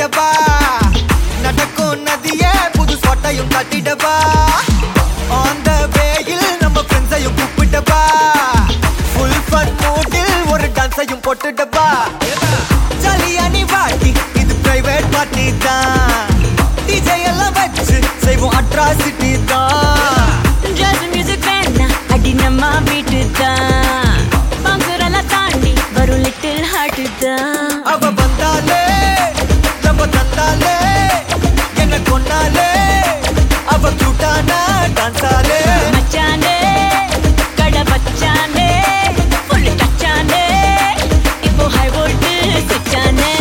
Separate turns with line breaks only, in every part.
மாத்திடவா நடக்கும் நதியே புது சொட்டையும் கட்டிடவா ஆன் த வேயில் நம்ம ஃப்ரெண்ட்ஸையும் கூப்பிட்டவா ஃபுல் ஃபன் மூடில் ஒரு டான்ஸையும் போட்டுடவா ஜாலியா நீ வாட்டி இது பிரைவேட் பார்ட்டி தான் டிஜே எல்லாம் வச்சு செய்வோம் அட்ராசிட்டி தான்
ஜாஸ் மியூசிக் வேணா அடி நம்ம வீட்டு தான் பங்குரெல்லாம் தாண்டி வரும் லிட்டில் ஹார்ட் தான்
அவ வந்தாலே நம்ம தந்தாலே என்ன கொண்டாலே அவ கியூட்டானா டான்ஸாலே
மச்சானே கடை வச்சானே ஃபுல் டச்சானே இப்போ ஹை வோல்ட் சுச்சானே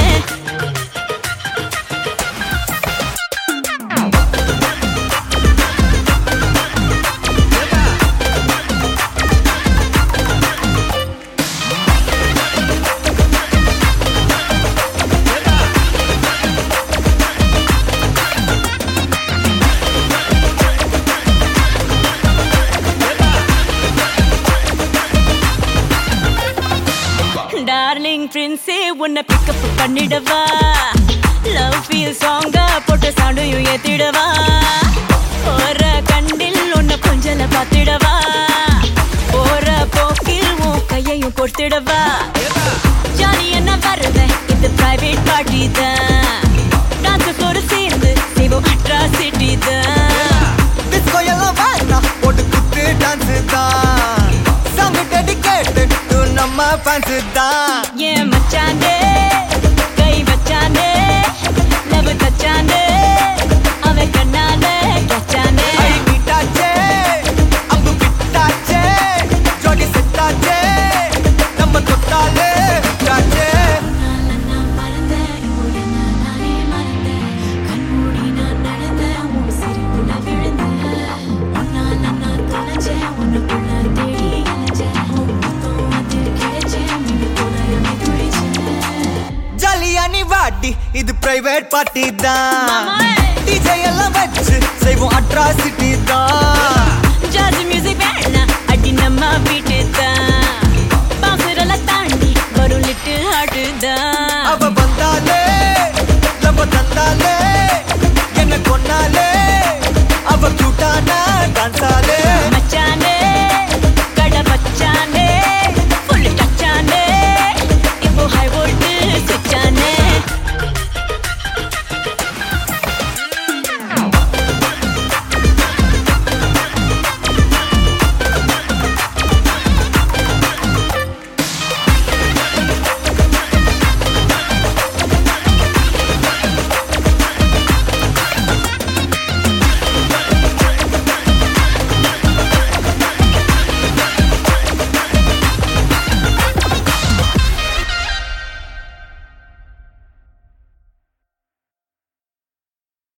டார்லிங் பிரின்ஸே உன்னை பிக்கப் பண்ணிடவா லவ் ஃபீல் சாங்கா போட்ட சவுண்டையும் ஏத்திடவா போற கண்டில் உன்னை கொஞ்சல பார்த்திடவா போற போக்கில் உன் கையையும் கொடுத்திடவா ஜாலி என்ன வருவேன் இது பிரைவேட் பார்ட்டி தான் டான்ஸ் கூட சேர்ந்து செய்வோம் அட்ராசிட்டி தான்
டிஸ்கோ எல்லாம் வேணா போட்டு குத்து டான்ஸ் தான் சாங் டெடிகேட்டட் டு நம்ம ஃபேன்ஸ் தான்
ஏன் மச்சானே கை வச்சானே லவ் தச்சானே அவன் கண்ணாலே கச்சானே
ஐ மீட்டாச்சே அம்பு பிட்டாச்சே ஜோடி செட்டாச்சே நம்ம தொட்டாலே விட்டாச்சே ஜாலியா நீ வாட்டி இது பிரைவேட் பார்ட்டி தான் டிஜே எல்லாம் வச்சு செய்வோம் அட்ராசிட்டி தான்
ஜாஸ் மியூசிக் வேணா அடி நம்ம வீட்டு